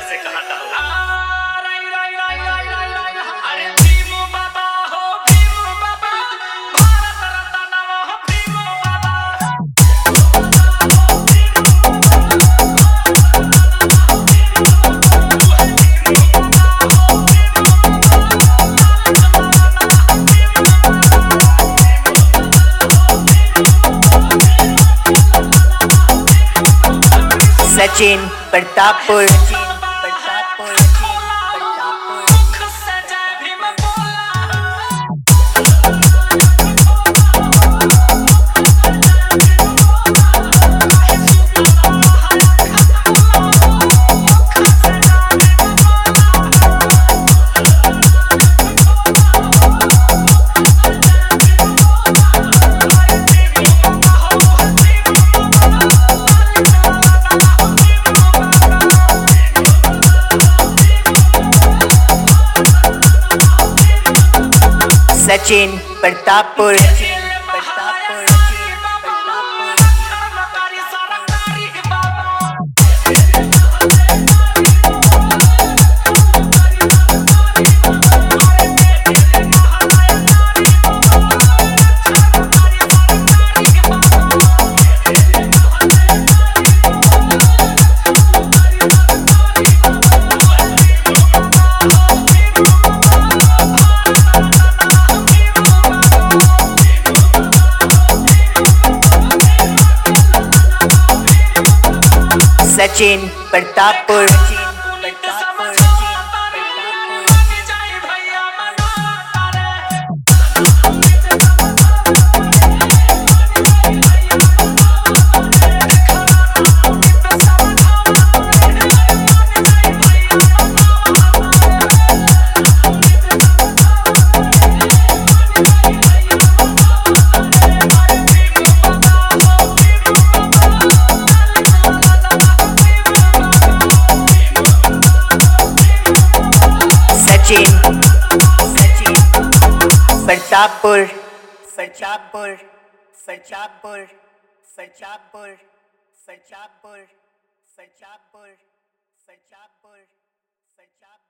से कहा था अरे भीमू बाबा हो भीमू बाबा, भारत रत्न हो भीमू बाबा। सचिन प्रतापपुर सचिन प्रतापपुर सचिन प्रतापपुर प्रतापपुर प्रतापपुर प्रतापपुर प्रतापपुर प्रतापपुर प्रतापपुर प्रतापपुर प्रतापपुर